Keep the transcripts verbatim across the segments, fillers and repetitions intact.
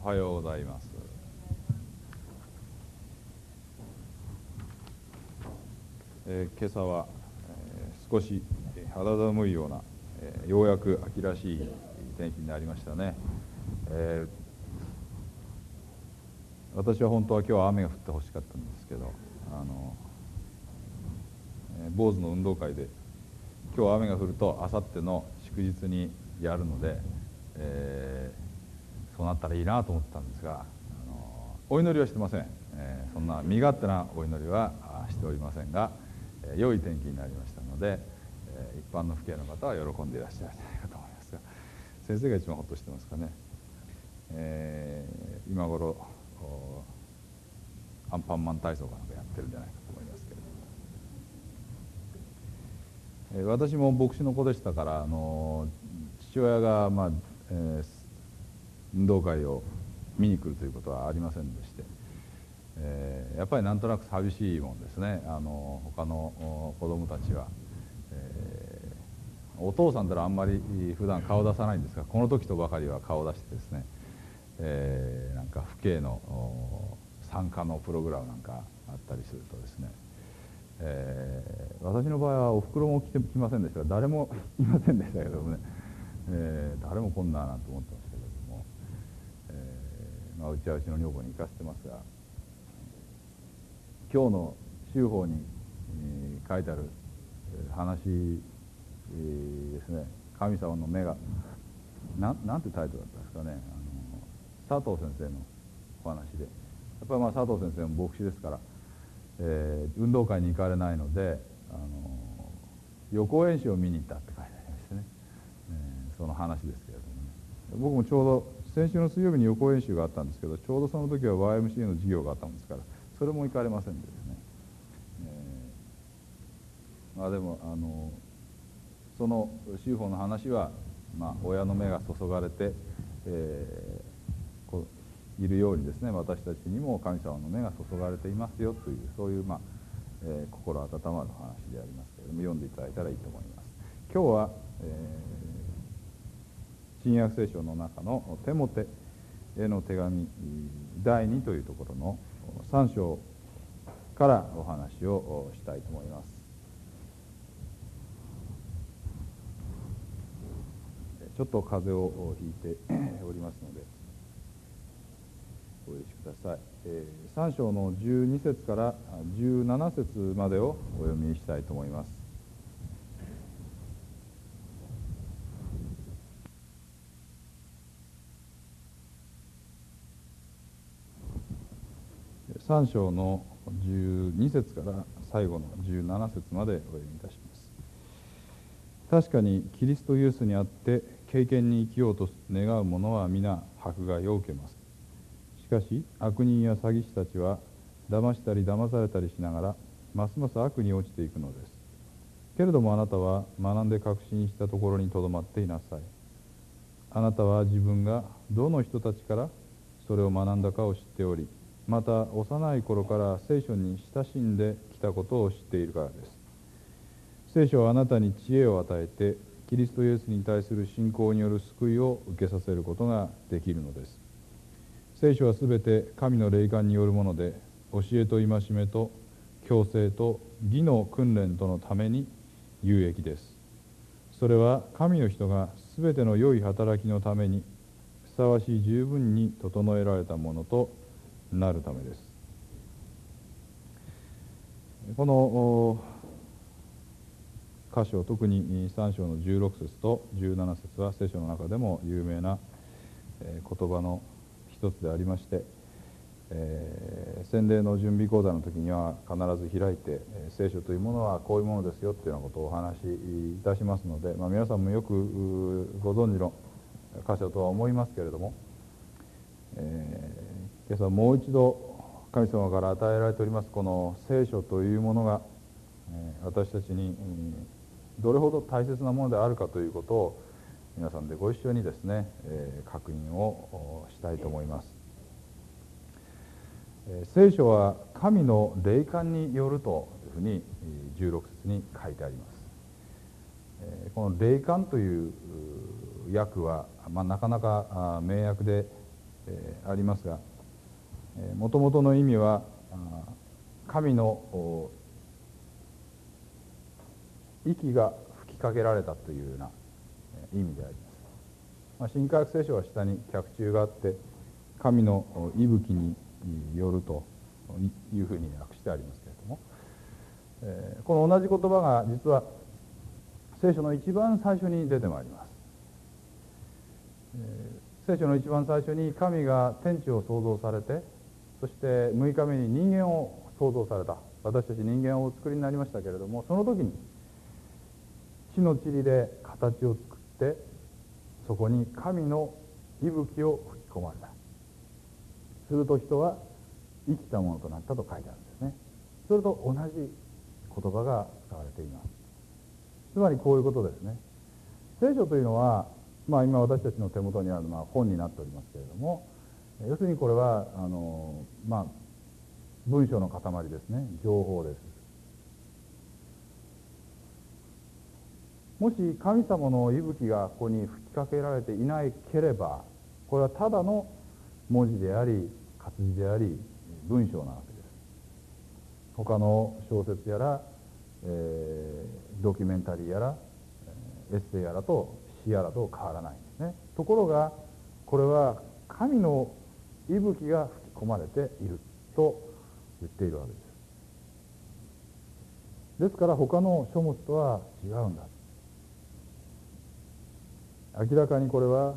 おはようございます。えー、今朝は、えー、少し肌寒いような、えー、ようやく秋らしい天気になりましたね。えー、私は本当は今日は雨が降ってほしかったんですけど、あの、えー、坊主の運動会で今日雨が降るとあさっての祝日にやるので、えーそうなったらいいなと思ってたんですが、あのお祈りはしてません、えー、そんな身勝手なお祈りはしておりませんが、えー、良い天気になりましたので、えー、一般の父兄の方は喜んでいらっしゃるんじゃないかと思いますが、先生が一番ほっとしてますかね。えー、今頃アンパンマン体操かなんかやってるんじゃないかと思いますけれども、えー、私も牧師の子でしたから、あの父親が、まあえー運動会を見に来るということはありませんでして、えー、やっぱりなんとなく寂しいもんですね。あの他の子供たちは、えー、お父さんならあんまり普段顔出さないんですが、この時とばかりは顔を出してですね、えー、なんか父兄の参加のプログラムなんかあったりするとですね、えー、私の場合はおふくろも来てきませんでしたが、誰もいませんでしたけどもね、えー、誰も来んななんて思ってましたけども、えーまあ、うちはうちの女房に行かせてますが、今日の修法に、えー、書いてある話、えー、ですね、神様の目がななんてタイトルだったんですかね、あの佐藤先生のお話で、やっぱりまあ佐藤先生も牧師ですから、えー、運動会に行かれないので、あの予行演習を見に行ったって書いてありましてね、えー、その話ですけれどもね、僕もちょうど先週の水曜日に予行演習があったんですけど、ちょうどその時は ワイエムシーエー の授業があったもんですから、それも行かれませんでですね、えー、まあでもあのその修法の話は、まあ、親の目が注がれて、えー、こういるようにですね、私たちにも神様の目が注がれていますよという、そういう、まあえー、心温まる話でありますけれども、読んでいただいたらいいと思います。今日は、えー、新約聖書の中のテモテへの手紙だいにというところのさん章からお話をしたいと思います。ちょっと風邪をひいておりますのでお許しください。えー、さん章のじゅうに節からじゅうなな節までをお読みしたいと思います。さん章のじゅうに節から最後のじゅうなな節までお読みいたします。確かにキリストイエスにあって敬虔に生きようと願う者は皆迫害を受けます。しかし悪人や詐欺師たちは騙したり騙されたりしながらますます悪に落ちていくのです。けれどもあなたは学んで確信したところにとどまっていなさい。あなたは自分がどの人たちからそれを学んだかを知っており、また幼い頃から聖書に親しんできたことを知っているからです。聖書はあなたに知恵を与えてキリストイエスに対する信仰による救いを受けさせることができるのです。聖書はすべて神の霊感によるもので、教えと戒めと矯正と義の訓練とのために有益です。それは神の人がすべての良い働きのためにふさわしい十分に整えられたものとなるためです。この箇所、特にさん章のじゅうろく節とじゅうなな節は聖書の中でも有名な言葉の一つでありまして、えー、洗礼の準備講座の時には必ず開いて、聖書というものはこういうものですよというようなことをお話しいたしますので、まあ、皆さんもよくご存知の箇所とは思いますけれども、えー、今朝もう一度神様から与えられておりますこの聖書というものが、えー、私たちにどれほど大切なものであるかということを皆さんでご一緒にですね、えー、確認をしたいと思います。えー、聖書は神の霊感によるというふうにじゅうろく節に書いてあります。えー、この霊感という訳は、まあ、なかなか名訳でえー、ありますが、もともとの意味は神の息が吹きかけられたというような意味であります。まあ、新科学聖書は下に脚注があって、神の息吹によるというふうに訳してありますけれども、えー、この同じ言葉が実は聖書の一番最初に出てまいります。えー、聖書の一番最初に神が天地を創造されて、そしてむいかめに人間を創造された。私たち人間をお作りになりましたけれども、その時に地の塵で形を作って、そこに神の息吹を吹き込まれた。すると人は生きたものとなったと書いてあるんですね。それと同じ言葉が使われています。つまりこういうことですね。聖書というのは、まあ、今私たちの手元にあるのは本になっておりますけれども、要するにこれはあの、まあ、文章の塊ですね。情報です。もし神様の息吹がここに吹きかけられていなければ、これはただの文字であり活字であり文章なわけです。他の小説やら、えー、ドキュメンタリーやらエッセイやらと詩やらと変わらないんですね。ところがこれは神の息吹が吹き込まれていると言っているわけです。ですから他の書物とは違うんだ。明らかにこれは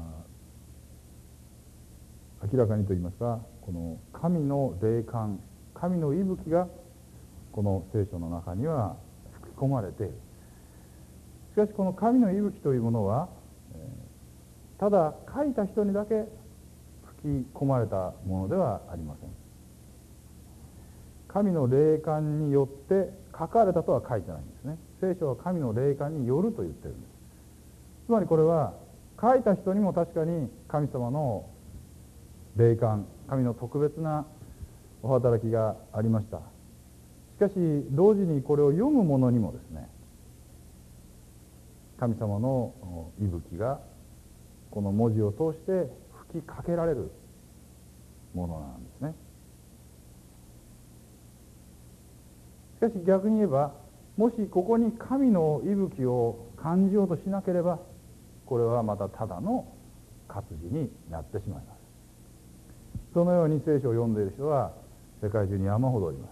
明らかにと言いますか、この神の霊感、神の息吹がこの聖書の中には吹き込まれている。しかしこの神の息吹というものは、ただ書いた人にだけ吹き込まれたものではありません。神の霊感によって書かれたとは書いてないんですね。聖書は神の霊感によると言ってるんです。つまりこれは書いた人にも確かに神様の霊感、神の特別なお働きがありました。しかし同時にこれを読む者にもですね、神様の息吹がこの文字を通して吹きかけられるものなんですね。しかし逆に言えば、もしここに神の息吹を感じようとしなければ、これはまたただの活字になってしまいます。そのように聖書を読んでいる人は世界中に山ほどおります。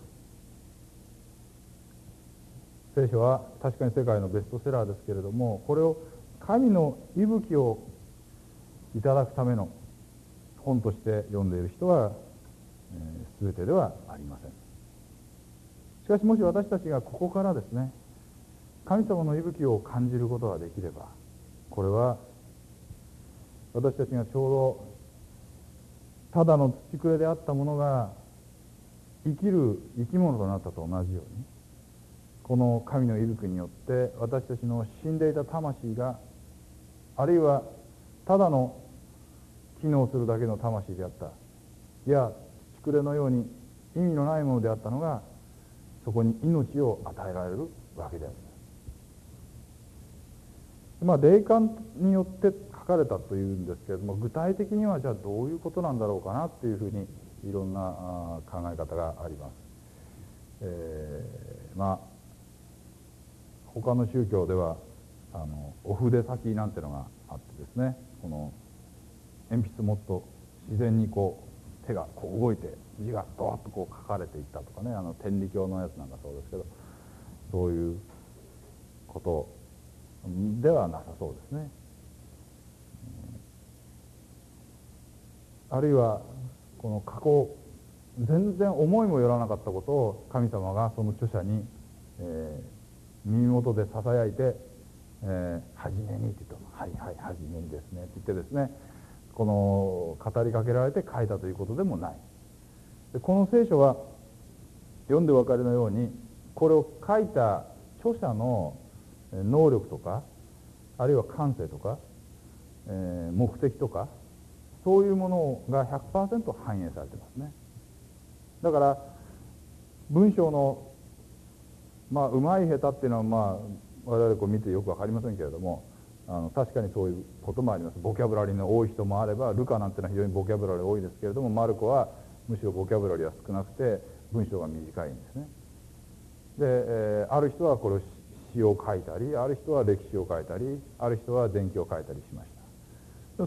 聖書は確かに世界のベストセラーですけれども、これを神の息吹をいただくための本として読んでいる人は、えー、全てではありません。しかしもし私たちがここからですね、神様の息吹を感じることができれば、これは私たちがちょうどただの土くれであったものが生きる生き物となったと同じように、この神の息吹によって私たちの死んでいた魂が、あるいはただの機能するだけの魂であった、いや土くれのように意味のないものであったのが、そこに命を与えられるわけであります。まあ霊感によって書かれたというんですけれども、具体的にはじゃあどういうことなんだろうかなっていうふうにいろんな考え方があります。えー、まあ他の宗教ではあのお筆先なんてのがあってですね、この鉛筆もっと自然にこう手がこう動いて字がドワッとこう書かれていったとかね、あの天理教のやつなんかそうですけど、そういうことではなさそうですね。あるいはこの過去全然思いもよらなかったことを神様がその著者に、えー、耳元でささやいて「えー、はじめに」って言うと「はいはいはじめにですね」って言ってですね、この語りかけられて書いたということでもない。でこの聖書は読んでお分かりのように、これを書いた著者の能力とか、あるいは感性とか、えー、目的とか、そういうものが ひゃくパーセント 反映されてますね。だから文章のまあうまい下手っていうのは、まあ我々こう見てよく分かりませんけれども、 あの確かにそういうこともあります。ボキャブラリーの多い人もあれば、ルカなんてのは非常にボキャブラリー多いですけれども、マルコはむしろボキャブラリーは少なくて文章が短いんですね。で、えー、ある人はこれを詩を書いたり、ある人は歴史を書いたり、ある人は伝記を書いたりしました。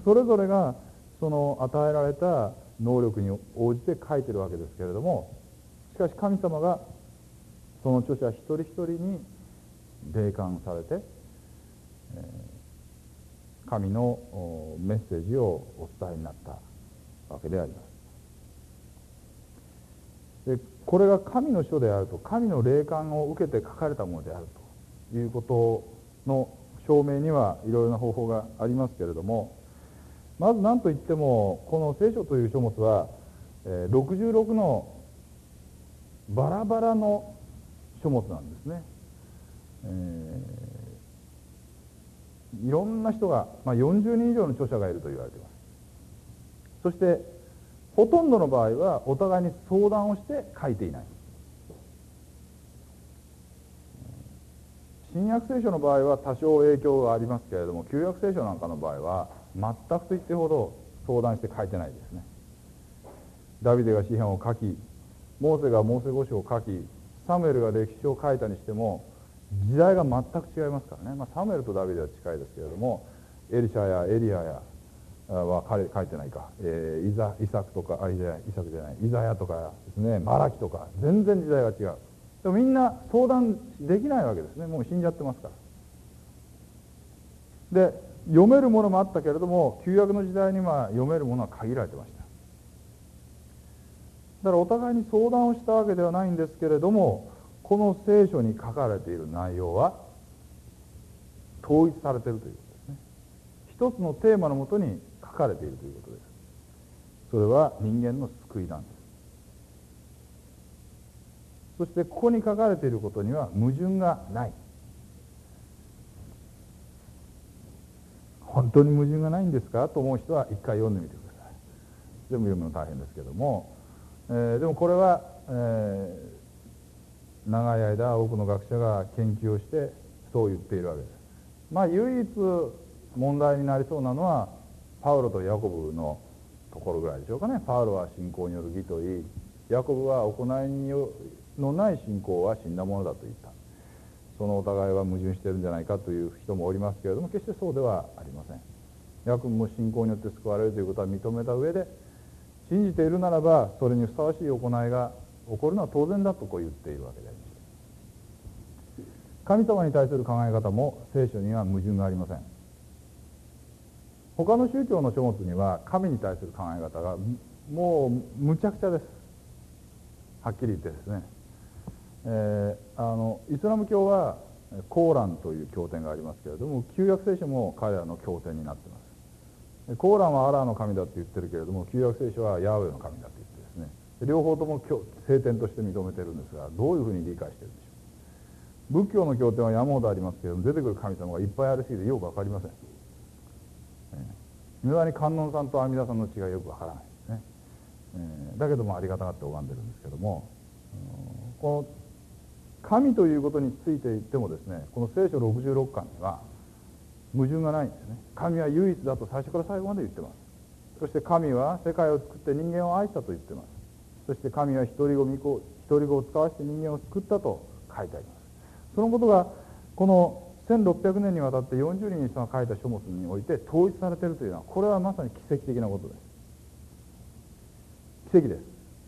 それぞれがその与えられた能力に応じて書いてるわけですけれども、しかし神様がその著者一人一人に霊感されて、えー、神のメッセージをお伝えになったわけであります。で、これが神の書であると、神の霊感を受けて書かれたものであるということの証明にはいろいろな方法がありますけれども、まず何といってもこの聖書という書物は、えー、ろくじゅうろくのバラバラの書物なんですね。えー、いろんな人が、まあ、よんじゅうにん以上の著者がいると言われています。そしてほとんどの場合はお互いに相談をして書いていない。新約聖書の場合は多少影響がありますけれども、旧約聖書なんかの場合は全くと言ってほど相談して書いてないですね。ダビデが詩篇を書き、モーセがモーセ五書を書き、サムエルが歴史を書いたにしても時代が全く違いますからね。まあ、サムエルとダビデは近いですけれども、エリシャやエリアやは彼書いてないか、えー、イザイサクとかあイザイサクじゃないイザヤとかですね、マラキとか全然時代が違う。でもみんな相談できないわけですね。もう死んじゃってますから。で、読めるものもあったけれども、旧約の時代には読めるものは限られてました。だからお互いに相談をしたわけではないんですけれども、この聖書に書かれている内容は統一されているということですね。一つのテーマのもとに書かれているということです。それは人間の救いなんです。そしてここに書かれていることには矛盾がない。本当に矛盾がないんですかと思う人は一回読んでみてください。全部読むの大変ですけども、えー、でもこれは、えー、長い間多くの学者が研究をしてそう言っているわけです。まあ唯一問題になりそうなのはパウロとヤコブのところぐらいでしょうかね。パウロは信仰による義といい、ヤコブは行いによのない信仰は死んだものだと言った。そのお互いは矛盾しているんじゃないかという人もおりますけれども、決してそうではありません。ヤコブも信仰によって救われるということは認めた上で、信じているならばそれにふさわしい行いが起こるのは当然だとこう言っているわけであります。神様に対する考え方も聖書には矛盾がありません。他の宗教の書物には神に対する考え方がもうむちゃくちゃです。はっきり言ってですね、えー、あのイスラム教はコーランという経典がありますけれども、旧約聖書も彼らの経典になっています。コーランはアラーの神だって言ってるけれども、旧約聖書はヤーウェの神だって言ってですね、両方とも聖典として認めてるんですが、どういうふうに理解してるんでしょう。仏教の経典は山ほどありますけれども、出てくる神様がいっぱいありすぎてよく分かりません。無駄に観音さんと阿弥陀さんの違いよくわからないですね。えー、だけどもありがたがって拝んでるんですけども、この神ということについて言ってもですね、この聖書ろくじゅうろっかんには矛盾がないんですね。神は唯一だと最初から最後まで言ってます。そして神は世界を作って人間を愛したと言ってます。そして神は一人子御子、一人子を使わせて人間を救ったと書いてあります。そのことがこのせんろっぴゃくねんにわたってよんじゅうにんの人が書いた書物において統一されているというのは、これはまさに奇跡的なことです。奇跡です。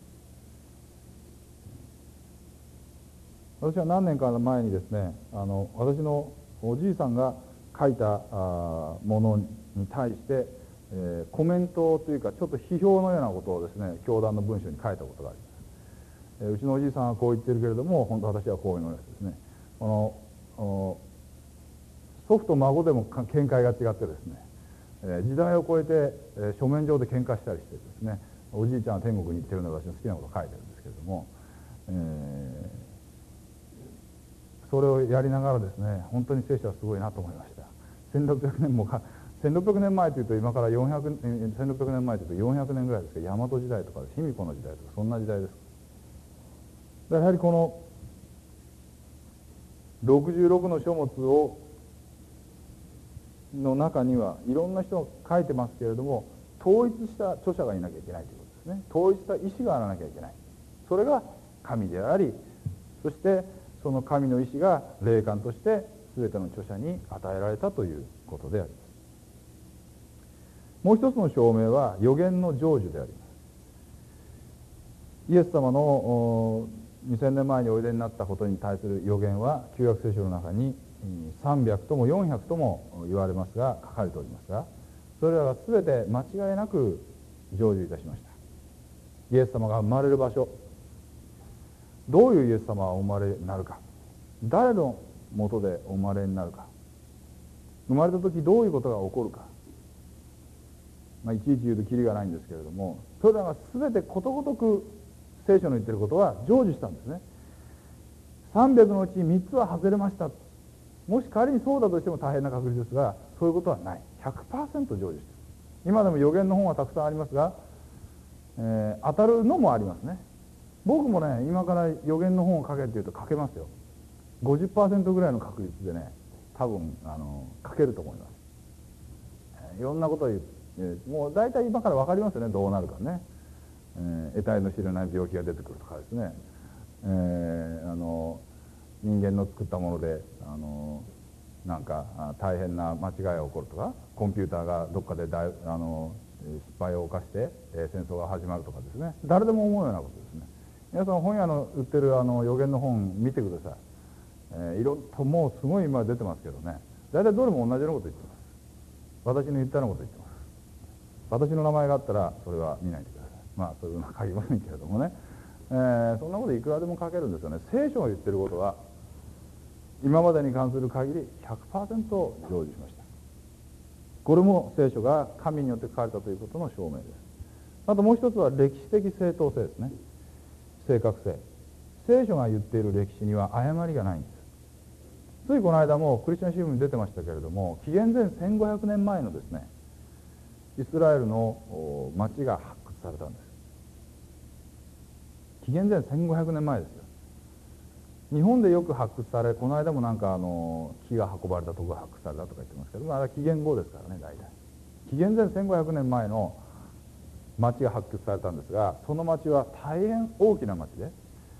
私は何年か前にですね、あの私のおじいさんが書いたあものに対して、えー、コメントというかちょっと批評のようなことをですね、教団の文書に書いたことがあります。えー、うちのおじいさんはこう言ってるけれども、本当私はこういうのですね、この祖父と孫でも見解が違ってですね、えー、時代を超えて、えー、書面上で喧嘩したりしてですね、おじいちゃんは天国に行ってるので私の好きなことを書いてるんですけれども、えー、それをやりながらですね、本当に聖書はすごいなと思いました。せんろっぴゃくねんもかせんろっぴゃくねんまえというと今からよんひゃく、せんろっぴゃくねんまえというとよんひゃくねんぐらいですけど、大和時代とか卑弥呼の時代とかそんな時代です。だからやはりこのろくじゅうろくの書物をの中にはいろんな人が書いてますけれども、統一した著者がいなきゃいけないということですね。統一した意思があらなきゃいけない。それが神であり、そしてその神の意思が霊感として全ての著者に与えられたということであります。もう一つの証明は預言の成就であります。イエス様のにせんねんまえにおいでになったことに対する預言は旧約聖書の中にさんびゃくともよんひゃくとも言われますが書かれておりますが、それらは全て間違いなく成就いたしました。イエス様が生まれる場所、どういうイエス様がお生まれになるか、誰のもとでお生まれになるか、生まれた時どういうことが起こるか、まあ、いちいち言うときりがないんですけれども、それらが全てことごとく聖書の言っていることは成就したんですね。さんびゃくのうちみっつは外れました。もし仮にそうだとしても大変な確率ですが、そういうことはない。 ひゃくパーセント 成就している。今でも預言の本はたくさんありますが、えー、当たるのもありますね。僕もね、今から預言の本を書けって言うと書けますよ。 ごじゅっパーセント ぐらいの確率でね、多分あの書けると思います。えー、いろんなことを言う、えー、もう大体今から分かりますよね、どうなるかね。えー、得体の知れない病気が出てくるとかですね、えー、あの人間の作ったものであのなんか大変な間違いが起こるとか、コンピューターがどっかでだいあの失敗を犯して、えー、戦争が始まるとかですね、誰でも思うようなことですね。皆さん本屋の売ってるあの預言の本見てください。えー、いろともうすごい今出てますけどね、大体どれも同じようなこと言ってます。私の言ったようなこと言ってます。私の名前があったらそれは見ないでください。まあそういうのは書きませんけれどもね、えー、そんなこといくらでも書けるんですよね。聖書が言ってることは今までに関する限り ひゃくパーセント 成就しました。これも聖書が神によって書かれたということの証明です。あともう一つは歴史的正当性ですね。正確性。聖書が言っている歴史には誤りがないんです。ついこの間もクリスチャン新聞に出てましたけれども、紀元前せんごひゃくねんまえのですね、イスラエルの町が発掘されたんです。紀元前せんごひゃくねんまえですよ。日本でよく発掘され、この間もなんかあの木が運ばれたところが発掘されたとか言ってますけど、まあ、あれは紀元後ですからね、大体。紀元前せんごひゃくねんまえの町が発掘されたんですが、その町は大変大きな町で、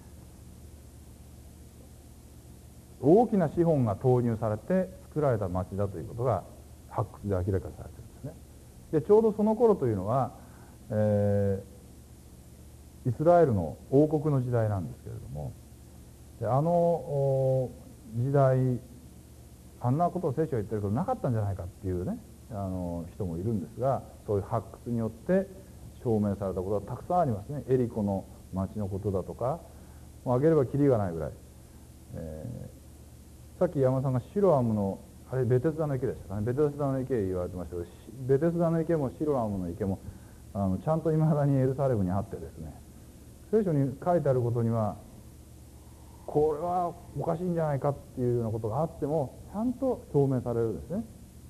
大きな資本が投入されて作られた町だということが発掘で明らかにされているんですね。でちょうどその頃というのは、えー、イスラエルの王国の時代なんですけれども、であの時代あんなことを聖書が言ってることなかったんじゃないかっていうね、あの人もいるんですが、そういう発掘によって証明されたことはたくさんありますね。エリコの町のことだとか、もう挙げればきりがないぐらい、えー、さっき山田さんがシロアムのあれベテスダの池でしたかね、ベテスダの池言われてましたけど、ベテスダの池もシロアムの池もあのちゃんといまだにエルサレムにあってですね、聖書に書いてあることにはこれはおかしいんじゃないかっていうようなことがあってもちゃんと証明されるんですね。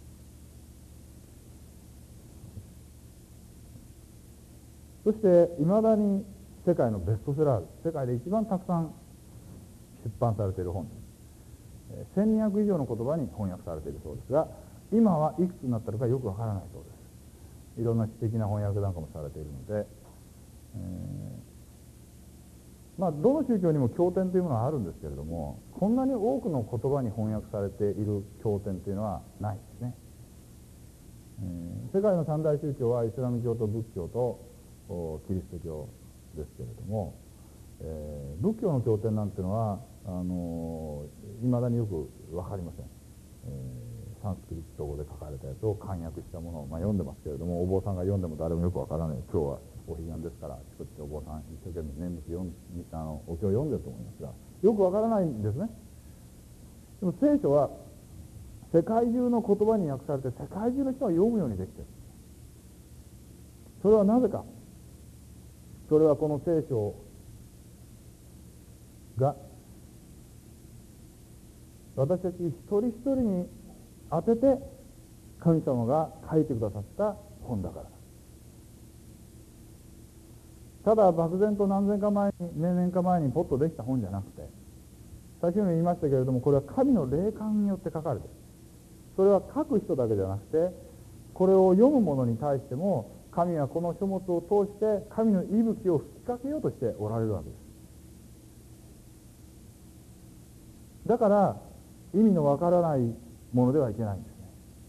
そしていまだに世界のベストセラー、世界で一番たくさん出版されている本です。せんにひゃく以上の言葉に翻訳されているそうですが、今はいくつになったのかよくわからないそうです。いろんな詩的な翻訳なんかもされているので、えー、まあどの宗教にも経典というものはあるんですけれども、こんなに多くの言葉に翻訳されている経典というのはないですね。えー、世界の三大宗教はイスラム教と仏教とキリスト教ですけれども、えー、仏教の経典なんていうのはあのいまだによく分かりません。えー、サンスクリット語で書かれたやつを漢訳したものを、まあ、読んでますけれども、お坊さんが読んでも誰もよく分からない。今日はお彼岸ですから、あちこちでお坊さん一生懸命念仏読んあのお経を読んでると思いますが、よく分からないんですね。でも聖書は世界中の言葉に訳されて世界中の人が読むようにできている。それはなぜか。それはこの聖書が私たち一人一人に当てて神様が書いてくださった本だから。ただ漠然と何千か前に何年か前にポッとできた本じゃなくて、最初に言いましたけれども、これは神の霊感によって書かれている。 それは書く人だけじゃなくて、これを読む者に対しても、神はこの書物を通して神の息吹を吹きかけようとしておられるわけです。だから意味のわからないものではいけないんですね。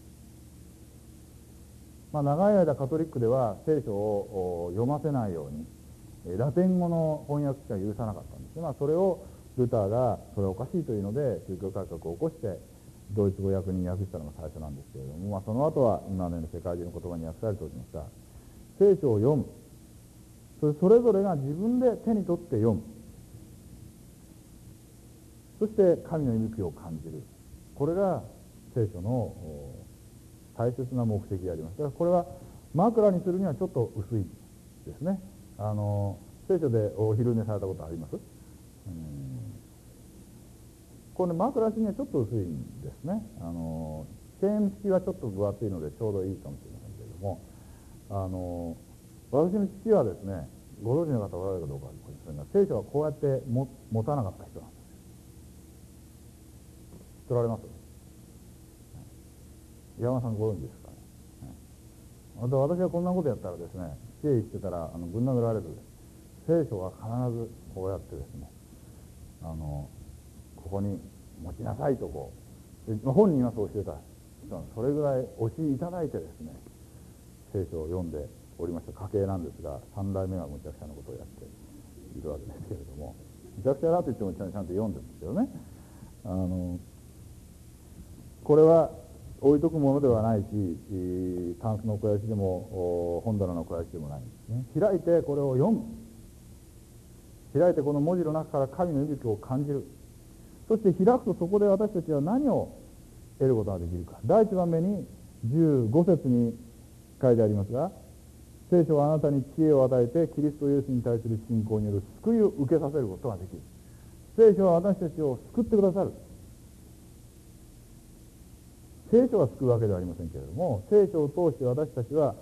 まあ、長い間カトリックでは聖書を読ませないようにラテン語の翻訳しか許さなかったんですね。まあ、それをルターがそれはおかしいというので宗教改革を起こしてドイツ語訳に訳したのが最初なんですけれども、まあ、その後は今のように世界中の言葉に訳されておりますが、聖書を読む、それそれぞれが自分で手に取って読む、そして神の息吹を感じる、これが聖書の大切な目的であります。だからこれは枕にするにはちょっと薄いですね。あの聖書でお昼寝されたことあります？うん、これ、ね、枕式にはちょっと薄いんですね。あのチェーン式はちょっと分厚いのでちょうどいいかもしれませんけれども、あの私の父はですね、ご存知の方おられるかどうかわかりませんが、聖書はこうやっても持たなかった人なんです。取られます？山田さんご存知ですかね。あと私はこんなことやったらですね、知恵生きてたらあのぶん殴られる。聖書は必ずこうやってですね、あのここに持ちなさいとこう、で本人はそうしてた人なんです。それぐらい教えいただいてですね、聖書を読んでおりました家系なんですが、三代目はむちゃくちゃなことをやっているわけですけれども、むちゃくちゃだと言ってもちゃんと読んでるんですけどね、あのこれは置いとくものではないし、タンスの肥やしでも本棚の肥やしでもないんですね。開いてこれを読む、開いてこの文字の中から神の息吹を感じる。そして開くとそこで私たちは何を得ることができるか。第一番目にじゅうご節に書いてありますが、聖書はあなたに知恵を与えてキリストイエスに対する信仰による救いを受けさせることができる。聖書は私たちを救ってくださる。聖書は救うわけではありませんけれども、聖書を通して私たちは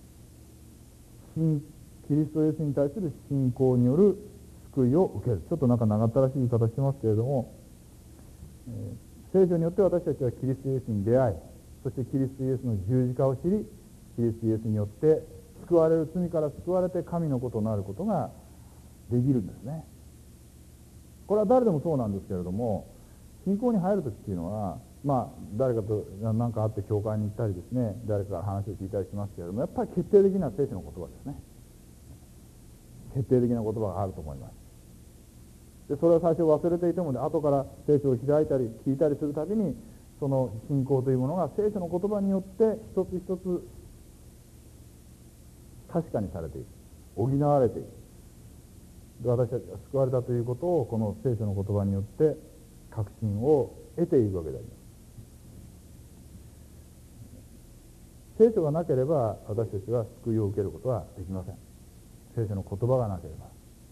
キリストイエスに対する信仰による救いを受ける。ちょっとなんか長ったらしい言い方してますけれども、えー、聖書によって私たちはキリストイエスに出会い、そしてキリストイエスの十字架を知り、キリストイエスによって救われる、罪から救われて神の子となることができるんですね。これは誰でもそうなんですけれども、信仰に入るときっていうのは、まあ誰かと何かあって教会に行ったりですね、誰かから話を聞いたりしますけれども、やっぱり決定的な聖書の言葉ですね。決定的な言葉があると思います。でそれは最初忘れていても、ね、後から聖書を開いたり聞いたりするたびに、その信仰というものが聖書の言葉によって一つ一つ確かにされている、補われている。で私たちが救われたということをこの聖書の言葉によって確信を得ているわけであります。聖書がなければ私たちは救いを受けることはできません。聖書の言葉がなければ。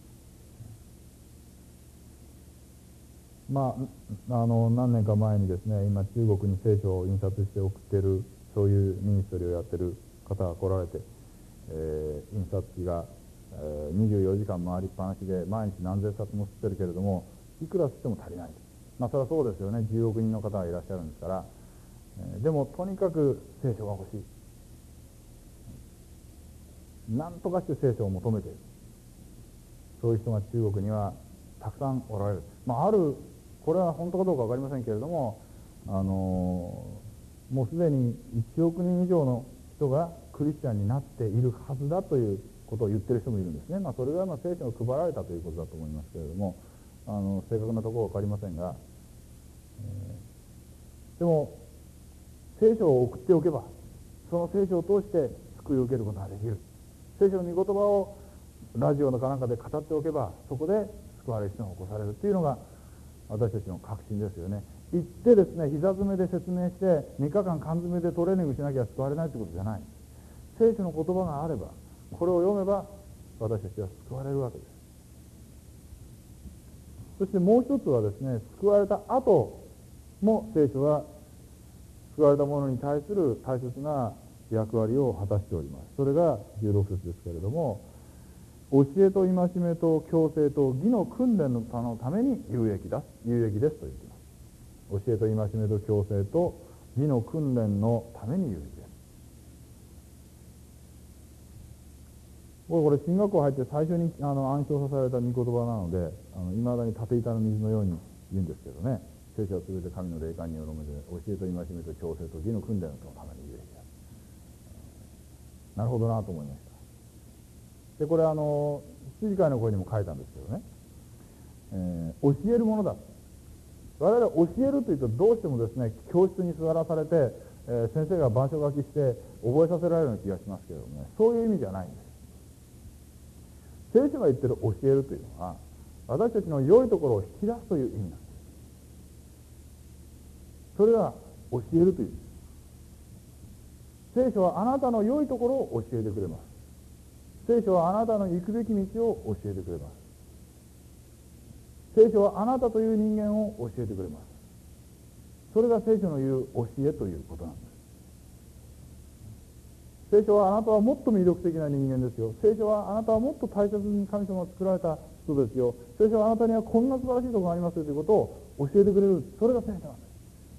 まあ、あの何年か前にですね、今中国に聖書を印刷して送っている、そういうミニストリーをやっている方が来られて、えー、印刷機が、えー、にじゅうよじかん回りっぱなしで毎日何千冊も吸ってるけれども、いくら吸っても足りない。まあそれはそうですよね。じゅうおく人の方がいらっしゃるんですから、えー、でもとにかく聖書が欲しい。何とかして聖書を求めている、そういう人が中国にはたくさんおられる。まあある、これは本当かどうか分かりませんけれども、あのー、もうすでにいちおく人以上の人がクリスチャンになっているはずだということを言ってる人もいるんですね。まあそれがまあ聖書が配られたということだと思いますけれども、あの正確なところは分かりませんが、えー、でも聖書を送っておけば、その聖書を通して救いを受けることができる。聖書の御言葉をラジオのかなんかで語っておけば、そこで救われる人が起こされるというのが私たちの確信ですよね。行ってですね、膝詰めで説明してみっかかん缶詰でトレーニングしなきゃ救われないということじゃない。聖書の言葉があれば、これを読めば私たちは救われるわけです。そしてもう一つはですね、救われた後も聖書は救われた者に対する大切な役割を果たしております。それがじゅうろく節ですけれども、教えと戒めと矯正と義の訓練のために有益だ有益ですと言っています。教えと戒めと矯正と義の訓練のために言うべきです。これこれ進学校入って最初にあの暗唱させられた御言葉なので、いまだに縦板の水のように言うんですけどね、聖書はすべて神の霊感によるもので、教えと戒めと調整と義の訓練のために言うべきだ。なるほどなと思いました。でこれあの羊飼いの声にも書いたんですけどね、えー、教えるものだ。我々は教えるというとどうしてもですね、教室に座らされて、えー、先生が板書書きして覚えさせられるような気がしますけれどもね、そういう意味じゃないんです。聖書が言ってる教えるというのは、私たちの良いところを引き出すという意味なんです。それが教えるという。聖書はあなたの良いところを教えてくれます。聖書はあなたの行くべき道を教えてくれます。聖書はあなたという人間を教えてくれます。それが聖書の言う教えということなんです。聖書はあなたはもっと魅力的な人間ですよ。聖書はあなたはもっと大切に神様が作られた人ですよ。聖書はあなたにはこんな素晴らしいところがありますよということを教えてくれる。それが聖書なんです。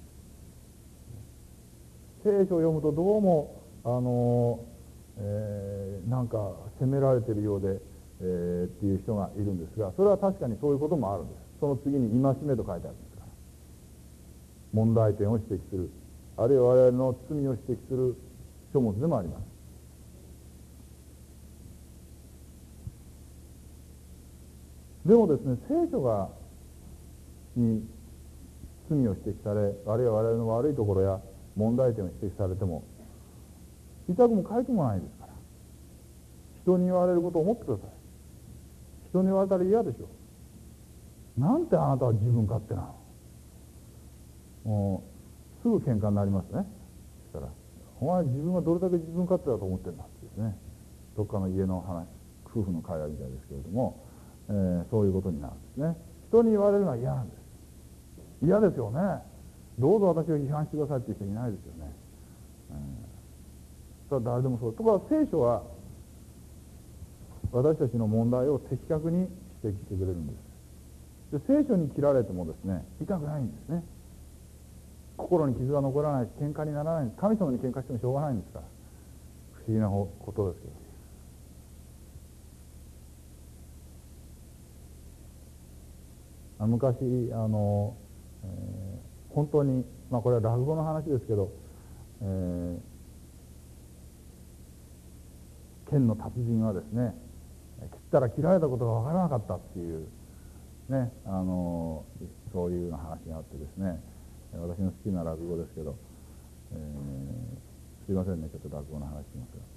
聖書を読むとどうもあの、えー、なんか責められているようで、えー、っていう人がいるんですが、それは確かにそういうこともあるんです。その次に戒めと書いてあるんですから、問題点を指摘する、あるいは我々の罪を指摘する書物でもあります。でもですね、聖書がに罪を指摘され、あるいは我々の悪いところや問題点を指摘されても痛くも痒くもないですから、人に言われることを思ってください。人に言われたら嫌でしょう。なんてあなたは自分勝手なの。もうすぐ喧嘩になりますね。そしたらお前自分はどれだけ自分勝手だと思ってるんだってですね、どっかの家の話、夫婦の会話みたいですけれども、えー、そういうことになるんですね。人に言われるのは嫌なんです。嫌ですよね。どうぞ私を批判してくださいっていう人いないですよね。えー、それは誰でもそう。ところが聖書は私たちの問題を的確に指摘してくれるんです。で聖書に切られてもですね、痛くないんですね。心に傷が残らないし、喧嘩にならないんです。神様に喧嘩してもしょうがないんですから。不思議なことですけど、昔あの、えー、本当に、まあこれは落語の話ですけど、えー、剣の達人はですね、切ったら切られたことが分からなかったっていうね、あのそういうような話があってですね、私の好きな落語ですけど、えー、すいませんね、ちょっと落語の話しますが、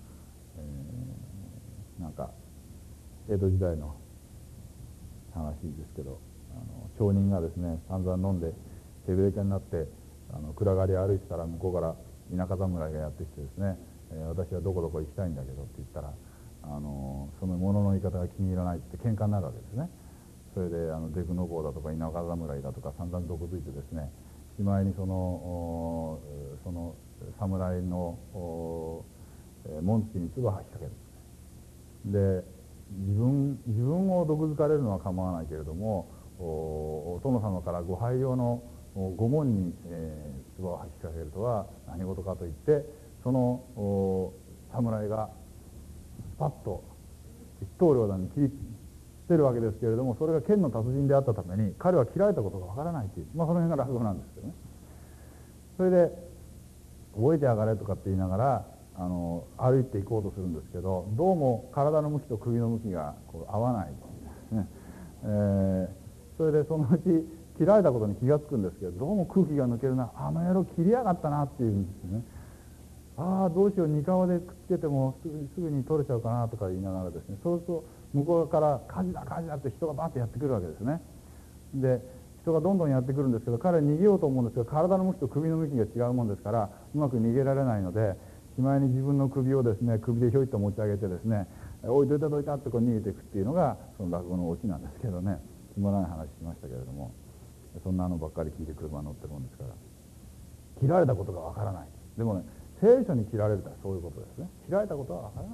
えー、なんか江戸時代の話ですけど、あの町人がですね、散々飲んで手ぶれかになってあの暗がり歩いてたら、向こうから田舎侍がやってきてですね、えー、私はどこどこ行きたいんだけどって言ったら、あのその物の言い方が気に入らないって喧嘩になるわけですね。それであのデクノボーだとか田舎侍だとか散々毒づいてですね、しまいにそのその侍の紋付きに唾を吐きかける。で自分自分を毒づかれるのは構わないけれども、お殿様からご拝領の御門に、えー、唾を吐きかけるとは何事かといって、その侍がスパッと一刀両断に切り捨てるわけですけれども、それが剣の達人であったために彼は切られたことがわからないという、まあその辺が落語なんですけどね。それで覚えてやがれとかって言いながらあの歩いていこうとするんですけど、どうも体の向きと首の向きがこう合わないですね、えー、それでそのうち切られたことに気がつくんですけど、どうも空気が抜けるな、あの野郎切りやがったなっていうんですよね。ああどうしよう、にかわでくっつけてもすぐすぐに取れちゃうかなとか言いながらですね、そうすると向こうから火事だ火事だって人がバーッとやってくるわけですね。で人がどんどんやってくるんですけど、彼は逃げようと思うんですけど、体の向きと首の向きが違うもんですからうまく逃げられないので、しまいに自分の首をですね、首でひょいと持ち上げてですね、おいどいたどいたってこう逃げていくっていうのがその落語のオチなんですけどね、つまらない話しましたけれども、そんなのばっかり聞いて車乗ってるもんですから、切られたことがわからない。でもね、聖書に切られるとはそういうことですね。切られたことはわからない、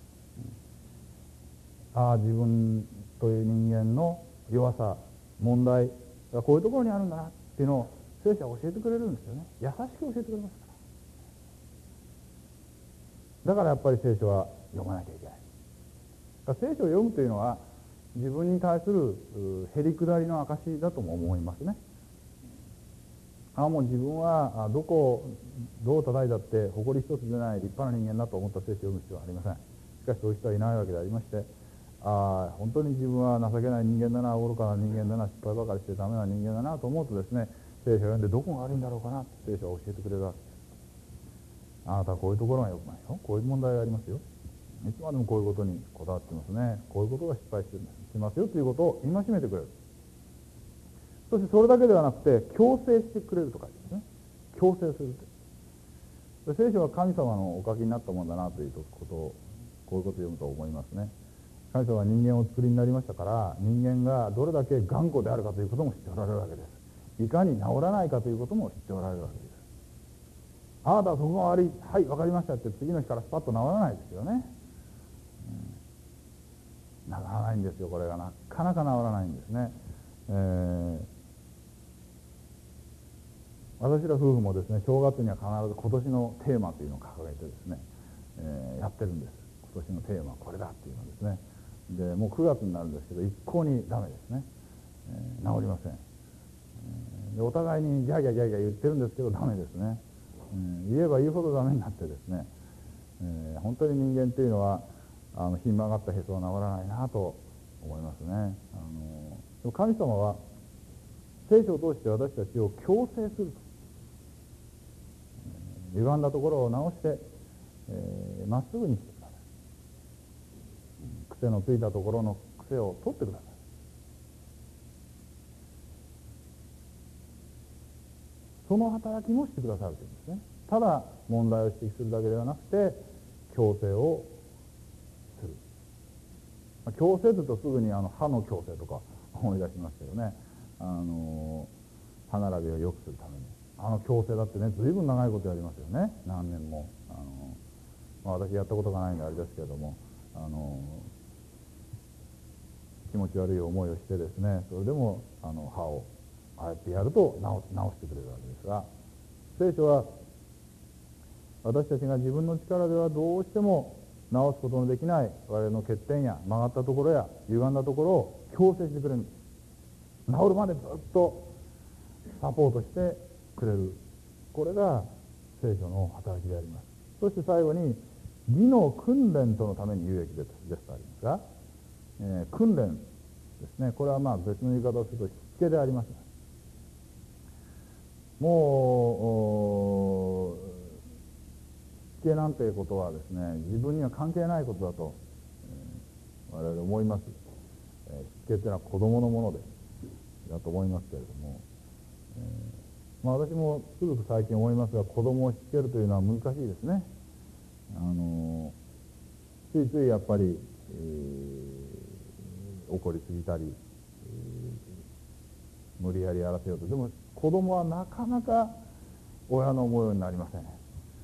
うん、ああ自分という人間の弱さ問題がこういうところにあるんだなっていうのを聖書は教えてくれるんですよね。優しく教えてくれますから。だからやっぱり聖書は読まなきゃいけない。だから聖書を読むというのは自分に対するへりくだりの証だとも思いますね。ああもう自分はどこをどう叩いたって誇り一つでない立派な人間だと思った聖書を読む必要はありません。しかしそういう人はいないわけでありまして、ああ本当に自分は情けない人間だな、愚かな人間だな、失敗ばかりしてダメな人間だなと思うとですね、聖書を読んでどこが悪いんだろうかな、聖書は教えてくれるわけです。あなたはこういうところが良くないよ、こういう問題がありますよ、いつまでもこういうことにこだわってますね、こういうことが失敗してしますよということを戒めてくれる。そしてそれだけではなくて強制してくれるとかですね、強制すると。聖書は神様のお書きになったものだなということを、こういうことを読むと思いますね。神様は人間をお作りになりましたから、人間がどれだけ頑固であるかということも知っておられるわけです。いかに治らないかということも知っておられるわけです。あなたはそこが悪い、はい、わかりましたって次の日からスパッと治らないですよね。うん、治らないんですよ、これがなかなか治らないんですね。えー、私ら夫婦もですね、正月には必ず今年のテーマというのを掲げてですね、えー、やってるんです。今年のテーマはこれだっていうのですね。でもうくがつになるんですけど一向にダメですね、えー、治りません、えー、でお互いにギャーギャーギャーギャー言ってるんですけどダメですね、えー、言えば言うほどダメになってですね、えー、本当に人間というのはあのひん曲がったへそは治らないなと思いますね。あのでも神様は聖書を通して私たちを矯正すると、えー、歪んだところを直してえー、まっすぐにしてください。癖のついたところの癖を取ってください。その働きもしてくださるというんですね。ただ問題を指摘するだけではなくて矯正をする。矯正というとすぐにあの歯の矯正とか思い出しますけどね、あの歯並びを良くするためにあの矯正だってね、ずいぶん長いことやりますよね、何年も。あのまあ、私やったことがないんであれですけれども、あの気持ち悪い思いをしてですね、それでもあの歯をああやってやると直直してくれるわけですが、聖書は私たちが自分の力ではどうしても直すことのできない我々の欠点や曲がったところや歪んだところを矯正してくれるんです。治るまでずっとサポートしてくれる、これが聖書の働きであります。そして最後に義の訓練とのために有益ですですとありますが、えー、訓練ですね、これはまあ別の言い方をするとしつけであります。もうしつけなんていうことはですね、自分には関係ないことだと、えー、我々思います。えー、しつけというのは子供のものでだと思いますけれども、えーまあ、私もつくづく最近思いますが、子供をしつけるというのは難しいですね。あのついついやっぱり、えー、怒りすぎたり、えー、無理やりやらせようと。でも子供はなかなか親の思うようになりません。えー、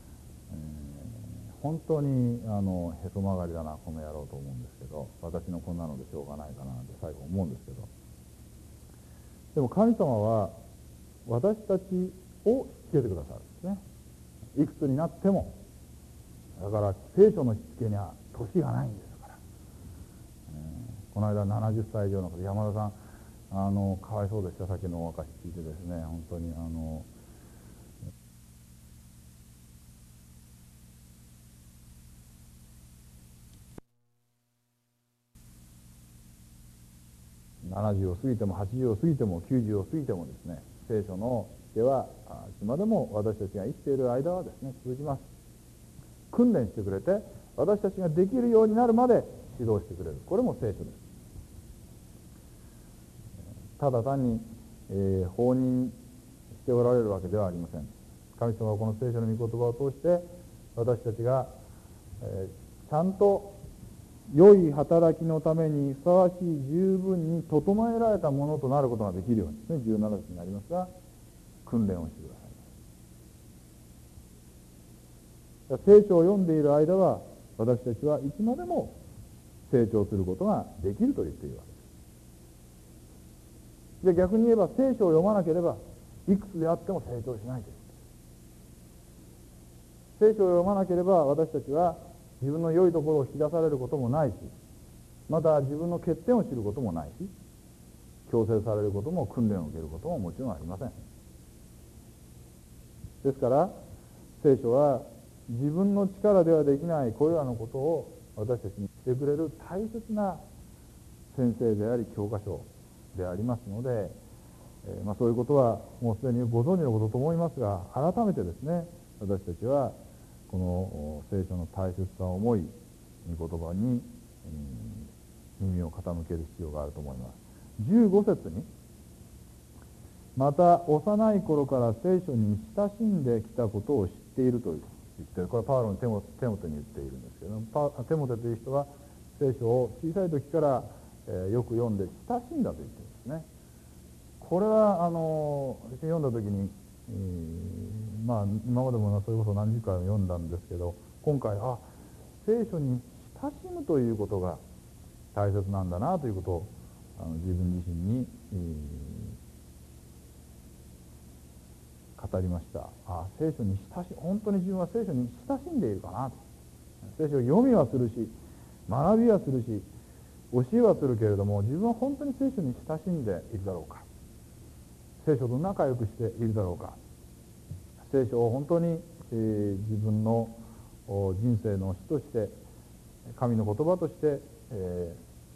本当にあのへそ曲がりだなこの野郎と思うんですけど、私のこんなのでしょうがないかなって最後思うんですけど、でも神様は私たちをしつけてくださるんですね。いくつになっても。だから聖書のしつけには年がないんですから、えー、この間ななじゅっさい以上の方、山田さんあのかわいそうでした。さっきのお証聞いてですね、本当にあのななじゅうを過ぎてもはちじゅうを過ぎてもきゅうじゅうを過ぎてもですね、聖書のしつけはいつまでも私たちが生きている間はですね続きます。訓練してくれて私たちができるようになるまで指導してくれる、これも聖書です。ただ単に、えー、放任しておられるわけではありません。神様はこの聖書の御言葉を通して私たちが、えー、ちゃんと良い働きのためにふさわしい十分に整えられたものとなることができるようにですね、じゅうなな節になりますが訓練をしてください。聖書を読んでいる間は私たちはいつまでも成長することができると言っているわけです。で逆に言えば聖書を読まなければいくつであっても成長しないという。聖書を読まなければ私たちは自分の良いところを引き出されることもないし、また自分の欠点を知ることもないし、強制されることも訓練を受けることももちろんありません。ですから聖書は自分の力ではできないこれらのことを私たちにしてくれる大切な先生であり教科書でありますので、えーまあ、そういうことはもうすでにご存知のことと思いますが、改めてですね、私たちはこの聖書の大切さを思い、御言葉に、うん、耳を傾ける必要があると思います。じゅうご節に、また幼い頃から聖書に親しんできたことを知っていると言っている。これはパウロにテモテモテに言っているんですけども、パテモテという人は聖書を小さい時から、えー、よく読んで親しんだと言っているんですね。これはあの読んだ時に、えー、まあ今までもそれこそ何十回も読んだんですけど、今回あ聖書に親しむということが大切なんだなということをあの自分自身に、えー、語りました。あ聖書に親し本当に自分は聖書に親しんでいるかなと。聖書を読みはするし学びはするし教えはするけれども、自分は本当に聖書に親しんでいるだろうか、聖書と仲良くしているだろうか、聖書を本当に、えー、自分の人生の師として神の言葉として、え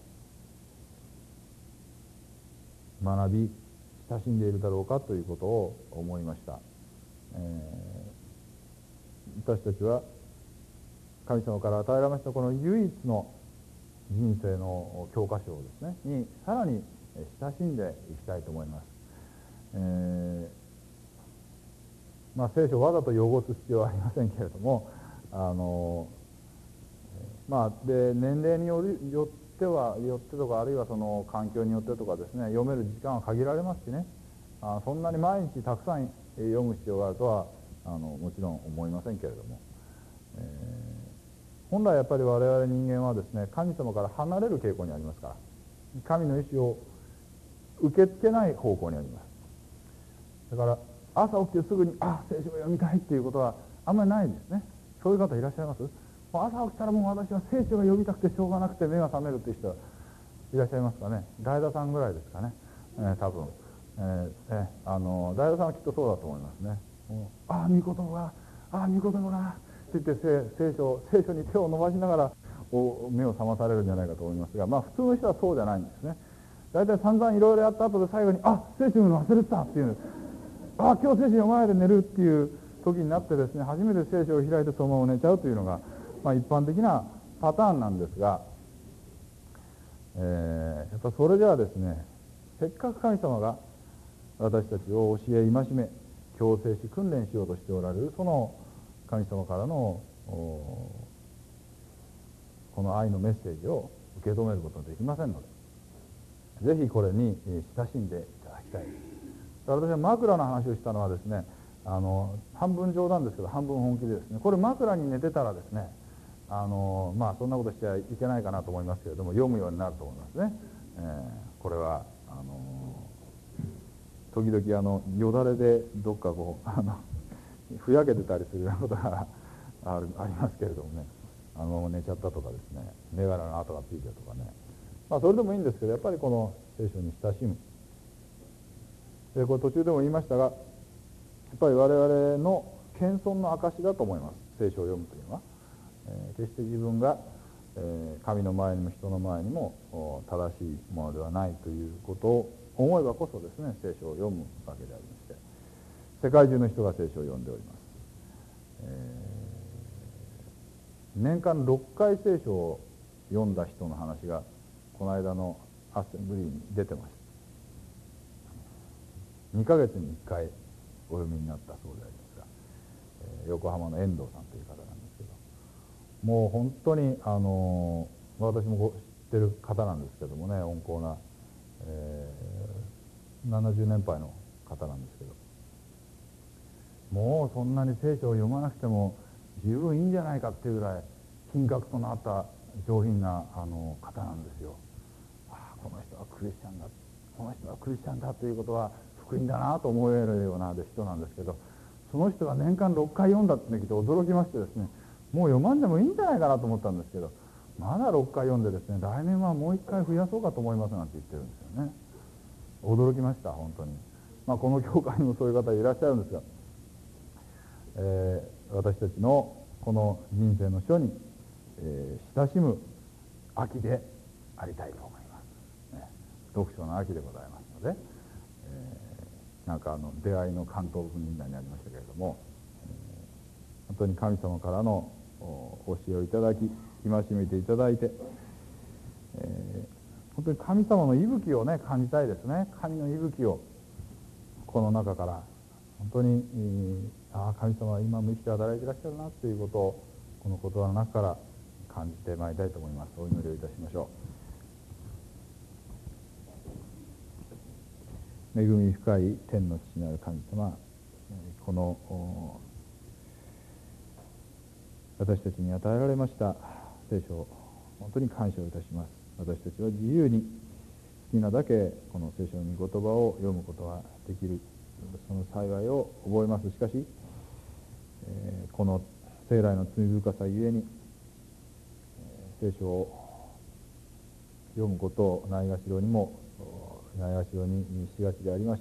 ー、学び親しんでいるだろうかということを思いました。えー、私たちは神様から与えられましたこの唯一の人生の教科書をですねにさらに親しんでいきたいと思います。えーまあ、聖書をわざと汚す必要はありませんけれども、あのまあで年齢によるよってはよってとか、あるいはその環境によってとかですね、読める時間は限られますしね、あそんなに毎日たくさん読む必要があるとはあのもちろん思いませんけれども、えー、本来やっぱり我々人間はですね、神様から離れる傾向にありますから、神の意志を受け付けない方向にあります。だから朝起きてすぐにあ聖書を読みたいっていうことはあんまりないですね。そういう方いらっしゃいます？朝起きたらもう私は聖書が読みたくてしょうがなくて目が覚めるっていう人はいらっしゃいますかね。大田さんぐらいですかね、えー、多分、えーえー、あの大田さんはきっとそうだと思いますね。ああ御言葉がああ御言葉がって言って聖書聖書に手を伸ばしながら目を覚まされるんじゃないかと思いますが、まあ普通の人はそうじゃないんですね。大体散々いろいろやった後で最後にあ聖書読むの忘れてたっていう、あ今日聖書読まないで寝るっていう時になってですね、初めて聖書を開いてそのまま寝ちゃうというのが、まあ、一般的なパターンなんですが、えー、やっぱそれではですね、せっかく神様が私たちを教え戒め強制し訓練しようとしておられるその神様からのこの愛のメッセージを受け止めることができませんので、ぜひこれに親しんでいただきたい。私は枕の話をしたのはですね、あの半分冗談ですけど半分本気でですね、これ枕に寝てたらですね、あのまあそんなことしちゃいけないかなと思いますけれども、読むようになると思いますね。えー、これはあの時々あのよだれでどっかこうあのふやけてたりするようなことがあるありますけれどもね、あのまま寝ちゃったとかですね、眼鏡の跡がついてるとかね、まあそれでもいいんですけど、やっぱりこの聖書に親しむ。でこれ途中でも言いましたが、やっぱり我々の謙遜の証だと思います。聖書を読むというのは、えー、決して自分が、えー、神の前にも人の前にも正しいものではないということを思えばこそですね、聖書を読むわけでありまして、世界中の人が聖書を読んでおります。えー、年間ろっかい聖書を読んだ人の話がこの間のアッセンブリーに出てました。にかげつにいっかいお読みになったそうでありますが、えー、横浜の遠藤さんという方なんですけど、もう本当にあのー、私も知ってる方なんですけどもね、温厚な、えー、ななじゅうねんぱいの方なんですけど、もうそんなに聖書を読まなくても十分いいんじゃないかっていうぐらい品格となった上品なあの方なんですよ。ああこの人はクリスチャンだ、この人はクリスチャンだということは福福音だなと思えるような人なんですけど、その人が年間ろっかい読んだって聞いて驚きましてですね、もう読まんでもいいんじゃないかなと思ったんですけど、まだろっかい読んでですね、来年はもういっかい増やそうかと思いますなんて言ってるんですよね。驚きました本当に。まあ、この教会にもそういう方いらっしゃるんですが、えー、私たちのこの人生の書に、えー、親しむ秋でありたいと思います、ね、読書の秋でございますので、えー、なんかあの出会いの関東文みたいになりましたけれども、えー、本当に神様からの教えをいただき、戒めていただいて、えー、本当に神様の息吹をね感じたいですね。神の息吹をこの中から本当に、えー、ああ神様は今も生きて働いていらっしゃるなということをこの言葉の中から感じてまいりたいと思います。お祈りをいたしましょう。恵み深い天の父なる神様、この私たちに与えられました聖書を本当に感謝をいたします。私たちは自由に好きなだけこの聖書の御言葉を読むことができる、その幸いを覚えます。しかし、えー、この生来の罪深さゆえに、えー、聖書を読むことをないがしろにもないがしろにしがちでありまして、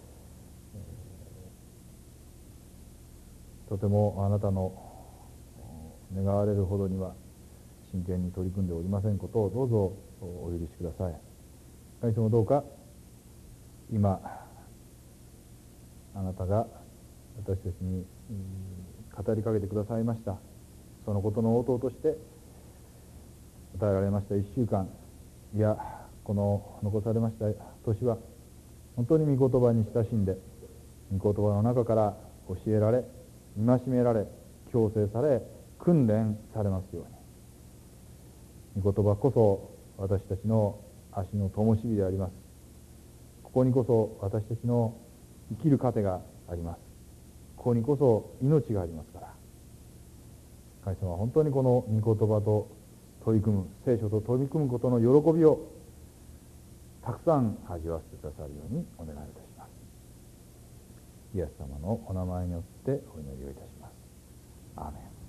えー、とてもあなたの願われるほどには真剣に取り組んでおりませんことをどうぞお許しください。神様どうか今あなたが私たちに語りかけてくださいましたそのことの応答として与えられましたいっしゅうかん、いやこの残されました年は本当に御言葉に親しんで御言葉の中から教えられ戒められ強制され訓練されますように、御言葉こそ私たちの足の灯火であります。ここにこそ私たちの生きる糧があります。ここにこそ命がありますから、神様は本当にこの御言葉と取り組む、聖書と取り組むことの喜びをたくさん味わわせてくださるようにお願いいたします。イエス様のお名前によってお祈りをいたします。アーメン。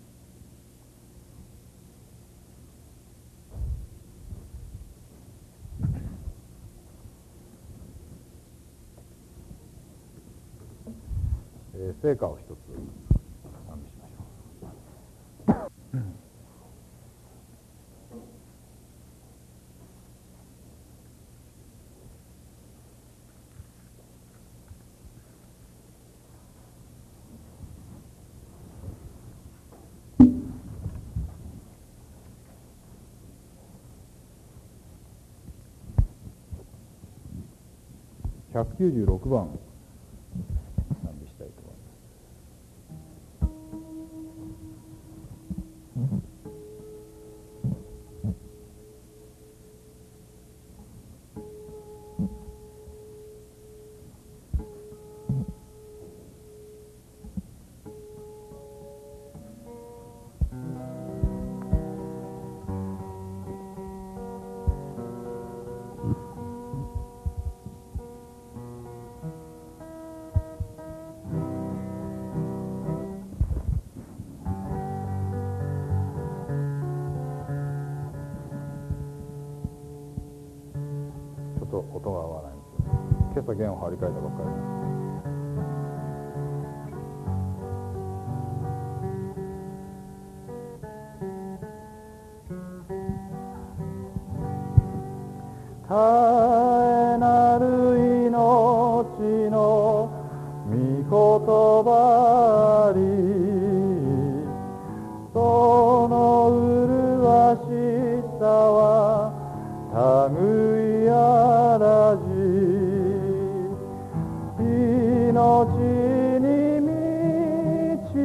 聖歌を一つ賛美しましょう。ひゃくきゅうじゅうろくばん賛美したいと思います。音が合わないんですよ。今朝弦を張り替えたばっかりなんです。絶えなる命の御言葉にその麗しさは類あらじ命に満ち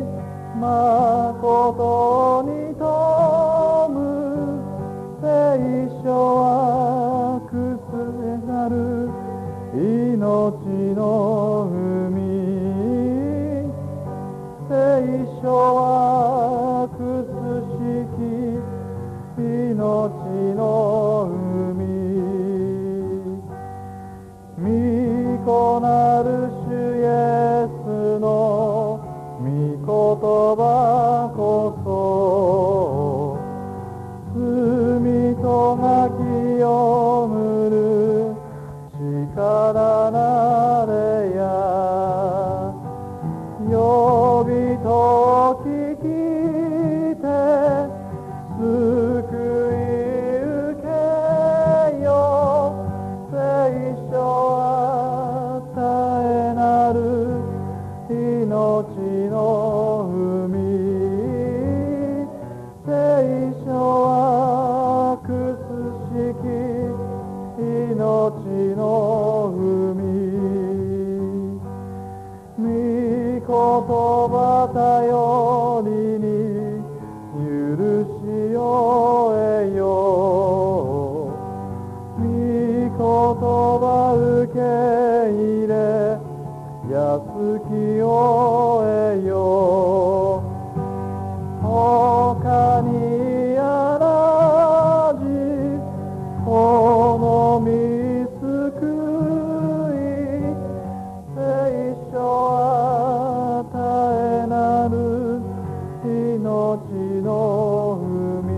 誠に富む聖書はくすなる命の海聖書はくすしき命の海御言そう罪とが清むる力なれや呼びと聞きて救い受けよ聖書与えなる命の海聖書はくすしき命の海御言葉頼りに許しを得よ御言葉受け入れ安きを得よ他にあらじこの御救い聖書与えなる命の海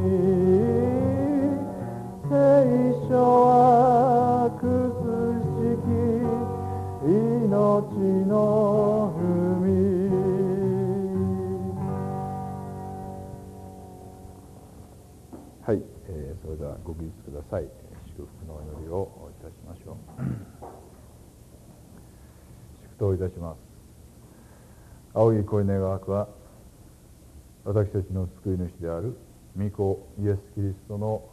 聖書はくすしき命の海はい、えー、それではご起立ください。祝福のお祈りをいたしましょう。祝祷いたします。青い恋願わくは私たちの救い主である御子イエス・キリストの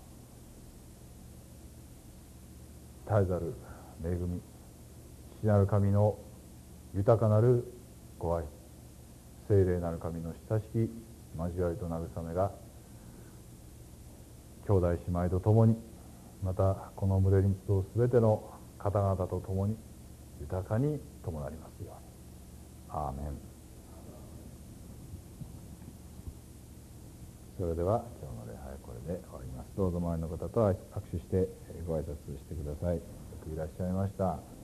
絶えざる恵み、父なる神の豊かなるご愛、聖霊なる神の親しき交わりと慰めが兄弟姉妹と共に、またこの群れに集うすべての方々と共に豊かに伴りますように。アーメン。それでは今日の礼拝はこれで終わります。どうぞ周りの方と握手してご挨拶してください。よくいらっしゃいました。